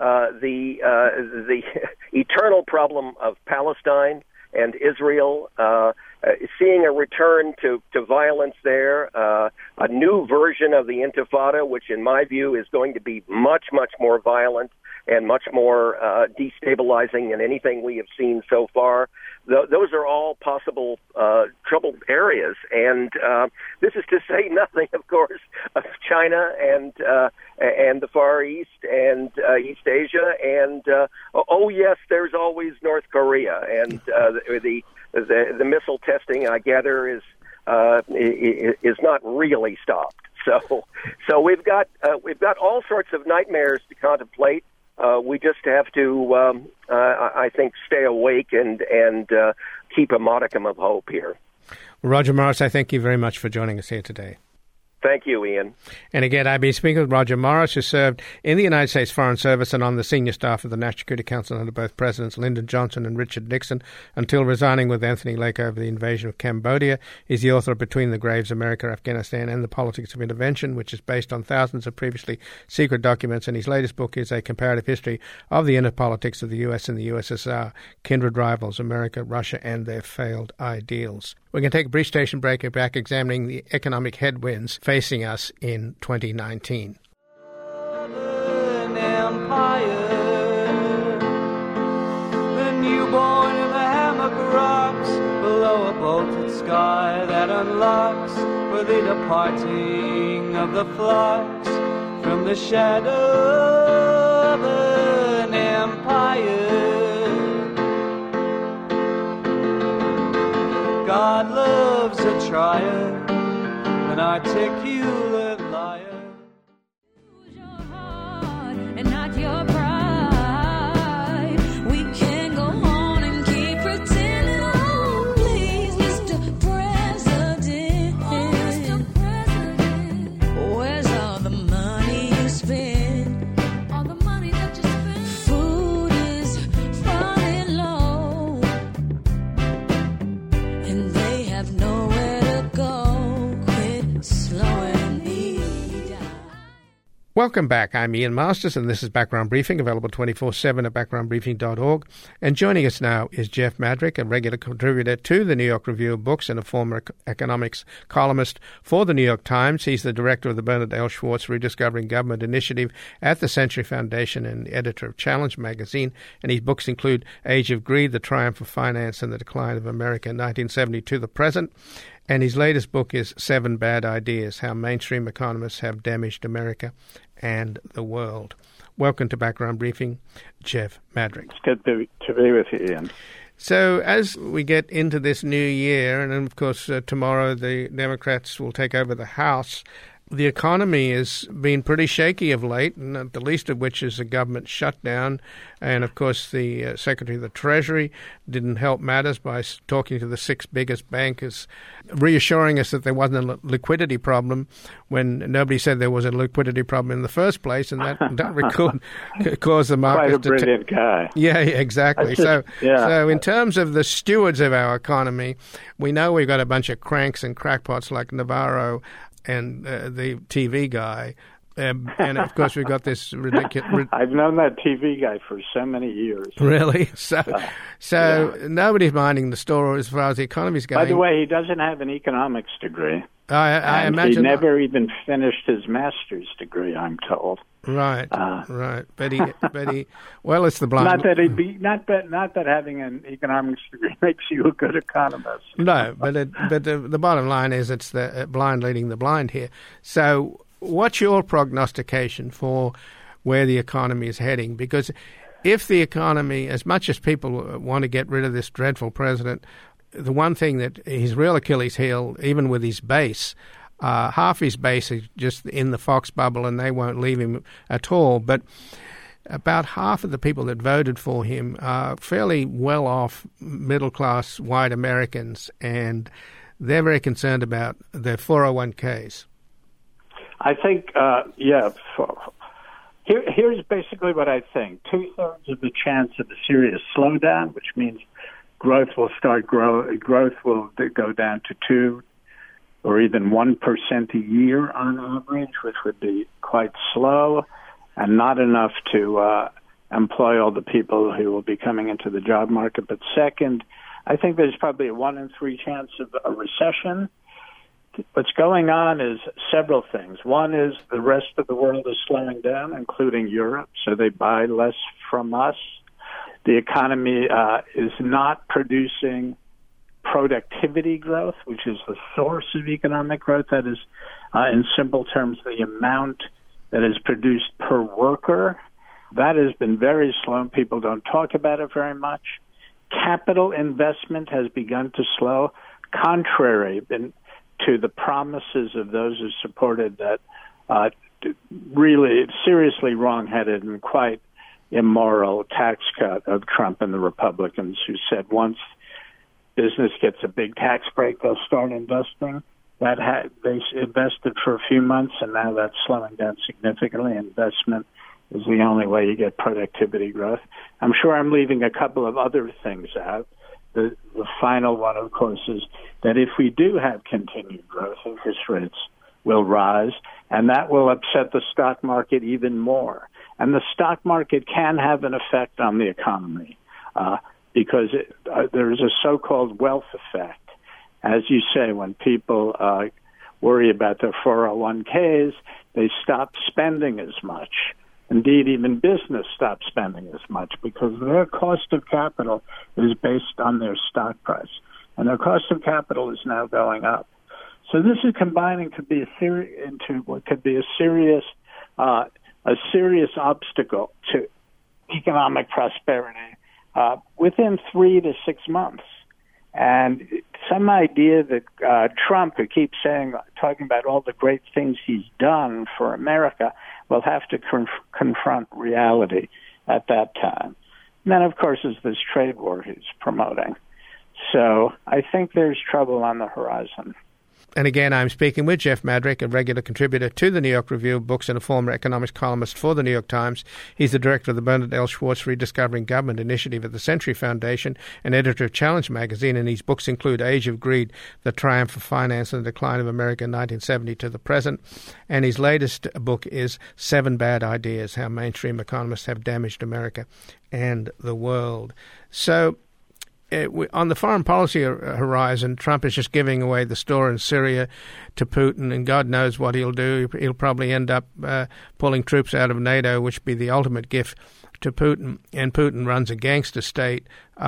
the eternal problem of Palestine and Israel, seeing a return to violence there, a new version of the Intifada, which in my view is going to be much, much more violent and much more destabilizing than anything we have seen so far. Those are all possible troubled areas, and this is to say nothing, of course, of China and the Far East and East Asia, and yes, there's always North Korea, and the missile testing, I gather, is not really stopped. So we've got all sorts of nightmares to contemplate. We just have to, I think, stay awake and keep a modicum of hope here. Roger Morris, I thank you very much for joining us here today. Thank you, Ian. And again, I've been speaking with Roger Morris, who served in the United States Foreign Service and on the senior staff of the National Security Council under both Presidents Lyndon Johnson and Richard Nixon, until resigning with Anthony Lake over the invasion of Cambodia. He's the author of Between the Graves, America, Afghanistan, and the Politics of Intervention, which is based on thousands of previously secret documents. And his latest book is a comparative history of the inner politics of the U.S. and the USSR, kindred rivals, America, Russia, and their failed ideals. We're going to take a brief station break and back examining the economic headwinds facing facing us in 2019. The newborn in the hammock rocks below a bolted sky that unlocks for the departing of the flocks from the shadow of an empire. God loves a trier, an articulate liar. Use your heart and not your pride. We can go on and keep pretending. Oh, please, Mr. President. Oh, Mr. President. Where's all the money you spend? All the money that you spend. Food is running low, and they have nowhere to go. Quit slowing me down. Welcome back. I'm Ian Masters, and this is Background Briefing, available 24/7 at backgroundbriefing.org. And joining us now is Jeff Madrick, a regular contributor to the New York Review of Books and a former economics columnist for the New York Times. He's the director of the Bernard L. Schwartz Rediscovering Government Initiative at the Century Foundation and the editor of Challenge magazine. And his books include Age of Greed, The Triumph of Finance and the Decline of America, 1970 to the Present. And his latest book is 7 Bad Ideas, How Mainstream Economists Have Damaged America and the World. Welcome to Background Briefing, Jeff Madrick. It's good to be with you, Ian. So as we get into this new year, and of course tomorrow the Democrats will take over the House, the economy has been pretty shaky of late, and not the least of which is a government shutdown. And, of course, the Secretary of the Treasury didn't help matters by talking to the 6 biggest bankers, reassuring us that there wasn't a liquidity problem when nobody said there was a liquidity problem in the first place, and that caused the market Quite a brilliant guy. Yeah, exactly. So in terms of the stewards of our economy, we know we've got a bunch of cranks and crackpots like Navarro and the TV guy. And, of course, we've got this ridiculous... I've known that TV guy for so many years. Really? So nobody's minding the story as far as the economy's going. By the way, he doesn't have an economics degree. I imagine... He never even finished his master's degree, I'm told. Right, right. But he, well, it's the blind... Not that having an economics degree makes you a good economist. No, but the bottom line is it's the blind leading the blind here. So what's your prognostication for where the economy is heading? Because if the economy, as much as people want to get rid of this dreadful president, the one thing that his real Achilles heel, even with his base, half his base is just in the Fox bubble and they won't leave him at all. But about half of the people that voted for him are fairly well-off, middle-class, white Americans, and they're very concerned about their 401ks. I think, here's basically what I think. 2/3 of the chance of a serious slowdown, which means growth will go down to 2 or even 1% a year on average, which would be quite slow and not enough to employ all the people who will be coming into the job market. But second, I think there's probably a 1 in 3 chance of a recession. What's going on is several things. One is the rest of the world is slowing down, including Europe, so they buy less from us. The economy is not producing productivity growth, which is the source of economic growth. That is, in simple terms, the amount that is produced per worker. That has been very slow. People don't talk about it very much. Capital investment has begun to slow, contrary to the promises of those who supported that really seriously wrong-headed and quite immoral tax cut of Trump and the Republicans, who said once business gets a big tax break, they'll start investing. They invested for a few months, and now that's slowing down significantly. Investment is the only way you get productivity growth. I'm sure I'm leaving a couple of other things out. The final one, of course, is that if we do have continued growth, interest rates will rise, and that will upset the stock market even more. And the stock market can have an effect on the economy because there is a so-called wealth effect. As you say, when people worry about their 401ks. They stop spending as much. Indeed, even business stopped spending as much because their cost of capital is based on their stock price. And their cost of capital is now going up. So this is combining to be into what could be a serious obstacle to economic prosperity within 3 to 6 months. And some idea that Trump, who keeps talking about all the great things he's done for America, will have to confront reality at that time. And then, of course, is this trade war he's promoting. So I think there's trouble on the horizon. And again, I'm speaking with Jeff Madrick, a regular contributor to the New York Review of Books and a former economics columnist for the New York Times. He's the director of the Bernard L. Schwartz Rediscovering Government Initiative at the Century Foundation and editor of Challenge magazine. And his books include Age of Greed, The Triumph of Finance and the Decline of America, 1970 to the Present. And his latest book is 7 Bad Ideas, How Mainstream Economists Have Damaged America and the World. So, on the foreign policy horizon, Trump is just giving away the store in Syria to Putin, and God knows what he'll do. He'll probably end up pulling troops out of NATO, which would be the ultimate gift to Putin. And Putin runs a gangster state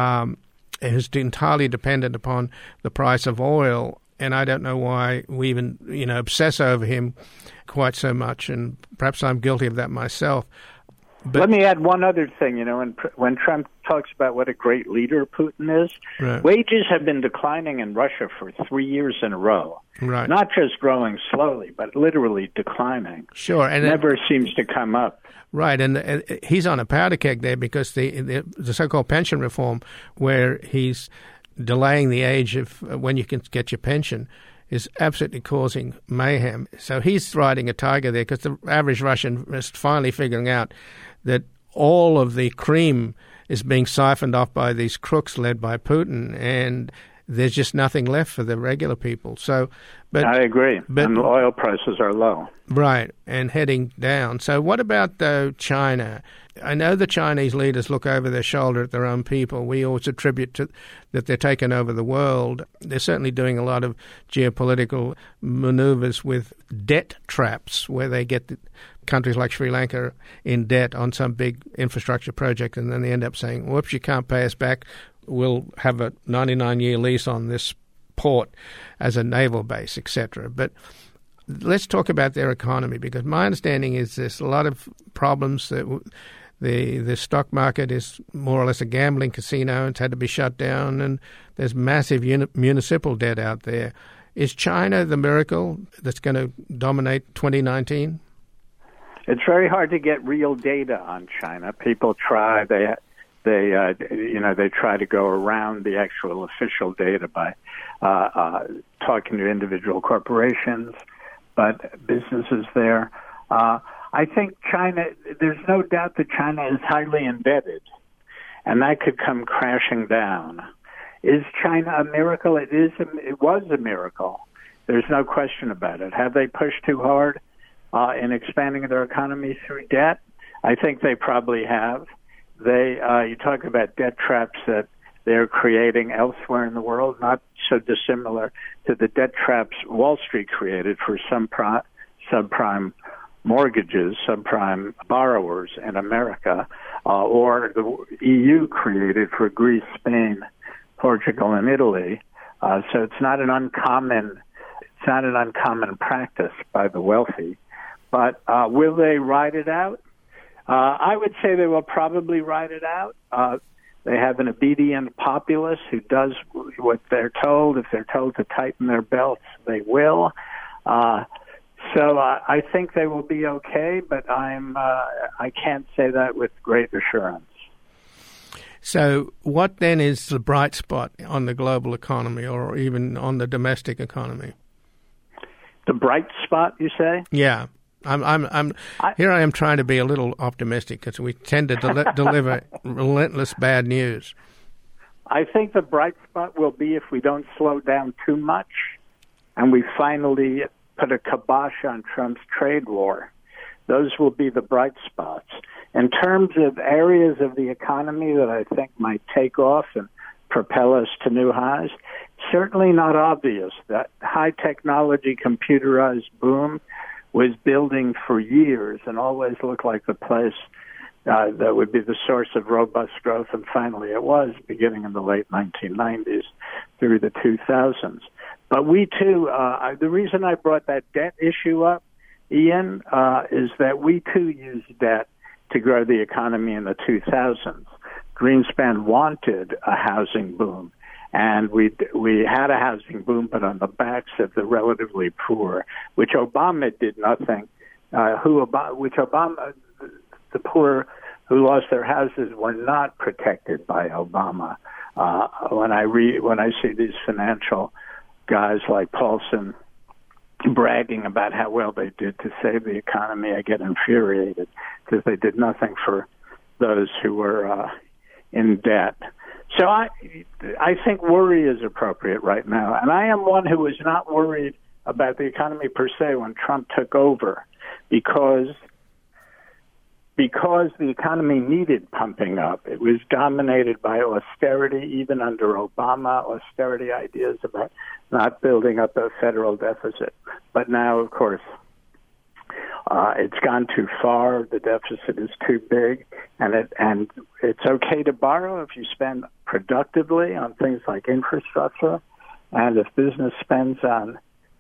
who's entirely dependent upon the price of oil. And I don't know why we even, obsess over him quite so much. And perhaps I'm guilty of that myself. But let me add one other thing. When Trump talks about what a great leader Putin is, right. Wages have been declining in Russia for 3 years in a row. Right. Not just growing slowly, but literally declining. Sure. And never seems to come up. Right, and he's on a powder keg there because the so-called pension reform, where he's delaying the age of when you can get your pension, is absolutely causing mayhem. So he's riding a tiger there because the average Russian is finally figuring out that all of the cream is being siphoned off by these crooks led by Putin, and there's just nothing left for the regular people. So, but I agree. But, and oil prices are low. Right, and heading down. So what about, though, China? I know the Chinese leaders look over their shoulder at their own people. We always attribute to that they're taking over the world. They're certainly doing a lot of geopolitical maneuvers with debt traps, where they get countries like Sri Lanka in debt on some big infrastructure project, and then they end up saying, whoops, you can't pay us back. We'll have a 99-year lease on this port as a naval base, etc. But let's talk about their economy, because my understanding is there's a lot of problems. That the stock market is more or less a gambling casino. It's had to be shut down, and there's massive municipal debt out there. Is China the miracle that's going to dominate 2019? It's very hard to get real data on China. People try. They try to go around the actual official data by talking to individual corporations, but businesses there. I think China, there's no doubt that China is highly indebted, and that could come crashing down. Is China a miracle? It was a miracle. There's no question about it. Have they pushed too hard in expanding their economy through debt? I think they probably have. You talk about debt traps that they're creating elsewhere in the world, not so dissimilar to the debt traps Wall Street created for subprime mortgages, subprime borrowers in America, or the EU created for Greece, Spain, Portugal, and Italy. So it's not an uncommon practice by the wealthy. But will they ride it out? I would say they will probably ride it out. They have an obedient populace who does what they're told. If they're told to tighten their belts, they will. So I think they will be okay, but I can't say that with great assurance. So what then is the bright spot on the global economy, or even on the domestic economy? The bright spot, you say? Yeah. Here I am trying to be a little optimistic, because we tend to deliver relentless bad news. I think the bright spot will be if we don't slow down too much and we finally put a kibosh on Trump's trade war. Those will be the bright spots. In terms of areas of the economy that I think might take off and propel us to new highs, certainly not obvious. That high technology computerized boom was building for years and always looked like the place that would be the source of robust growth, and finally it was, beginning in the late 1990s through the 2000s. But we too, the reason I brought that debt issue up, Ian, is that we too used debt to grow the economy in the 2000s. Greenspan wanted a housing boom, and we had a housing boom, but on the backs of the relatively poor, which Obama did nothing. The poor who lost their houses were not protected by Obama. When I see these financial guys like Paulson bragging about how well they did to save the economy, I get infuriated because they did nothing for those who were in debt. So I think worry is appropriate right now. And I am one who was not worried about the economy per se when Trump took over because the economy needed pumping up. It was dominated by austerity, even under Obama, austerity ideas about not building up a federal deficit. But now, of course, it's gone too far. The deficit is too big, and it's okay to borrow if you spend productively on things like infrastructure, and if business spends on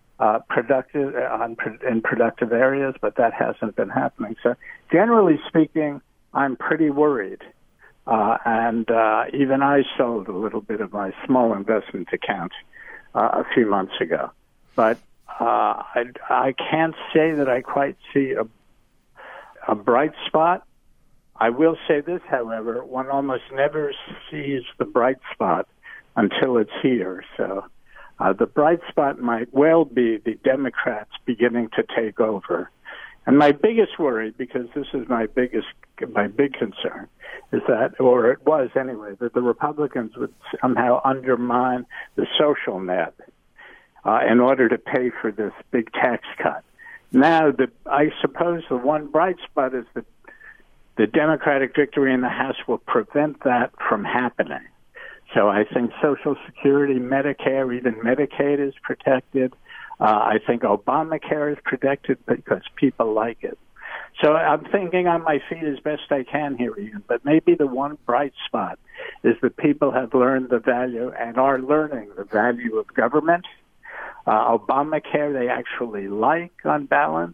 in productive areas, but that hasn't been happening. So generally speaking, I'm pretty worried. And even I sold a little bit of my small investment account a few months ago. But I can't say that I quite see a bright spot. I will say this, however, one almost never sees the bright spot until it's here. So the bright spot might well be the Democrats beginning to take over. And my biggest worry, because this is my big concern, is that, or it was anyway, that the Republicans would somehow undermine the social net in order to pay for this big tax cut. Now, I suppose the one bright spot is that the Democratic victory in the House will prevent that from happening. So I think Social Security, Medicare, even Medicaid is protected. I think Obamacare is protected because people like it. So I'm thinking on my feet as best I can here, Ian. But maybe the one bright spot is that people have learned the value and are learning the value of government. Obamacare they actually like on balance.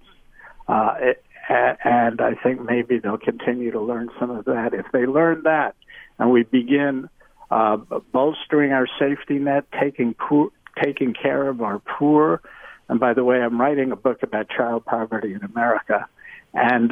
And I think maybe they'll continue to learn some of that. If they learn that and we begin bolstering our safety net, taking care of our poor. And by the way, I'm writing a book about child poverty in America. And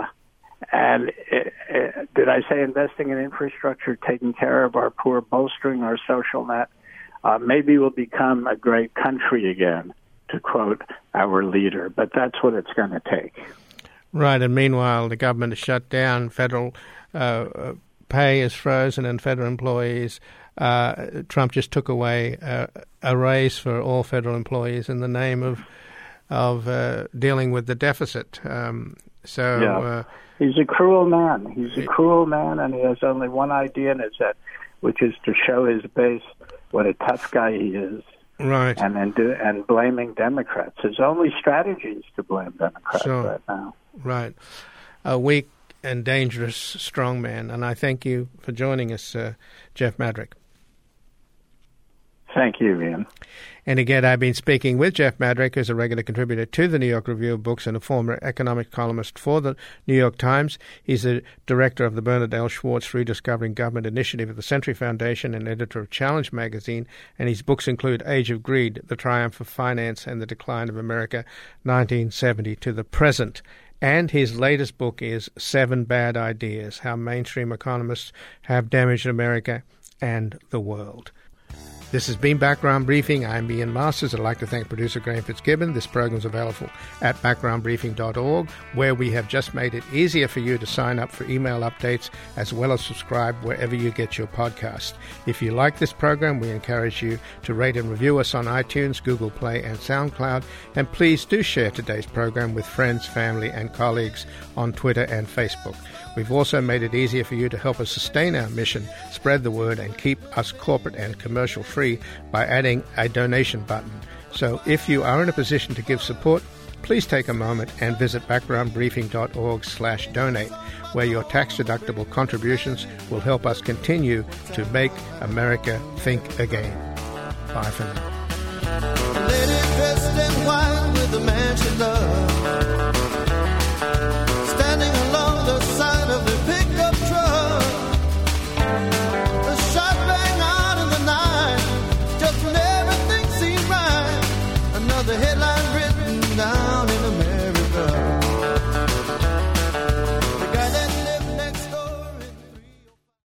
did I say investing in infrastructure, taking care of our poor, bolstering our social net? Maybe we'll become a great country again, to quote our leader. But that's what it's going to take. Right. And meanwhile, the government is shut down. Federal pay is frozen, and federal employees. Trump just took away a raise for all federal employees in the name of dealing with the deficit. He's a cruel man. He's a cruel man, and he has only one idea in his head, which is to show his base what a tough guy he is. Right. And blaming Democrats. His only strategy is to blame Democrats right now. Right. A weak and dangerous strong man. And I thank you for joining us, Jeff Madrick. Thank you, Ian. And again, I've been speaking with Jeff Madrick, who's a regular contributor to the New York Review of Books and a former economic columnist for the New York Times. He's the director of the Bernard L. Schwartz Rediscovering Government Initiative at the Century Foundation and editor of Challenge magazine. And his books include Age of Greed, The Triumph of Finance and the Decline of America, 1970 to the Present. And his latest book is 7 Bad Ideas, How Mainstream Economists Have Damaged America and the World. This has been Background Briefing. I'm Ian Masters. I'd like to thank producer Graham Fitzgibbon. This program is available at backgroundbriefing.org, where we have just made it easier for you to sign up for email updates as well as subscribe wherever you get your podcast. If you like this program, we encourage you to rate and review us on iTunes, Google Play, and SoundCloud. And please do share today's program with friends, family, and colleagues on Twitter and Facebook. We've also made it easier for you to help us sustain our mission, spread the word, and keep us corporate and commercial free by adding a donation button. So if you are in a position to give support, please take a moment and visit backgroundbriefing.org/donate, where your tax-deductible contributions will help us continue to make America think again. Bye for now. Lady dressed in white with the man she loves.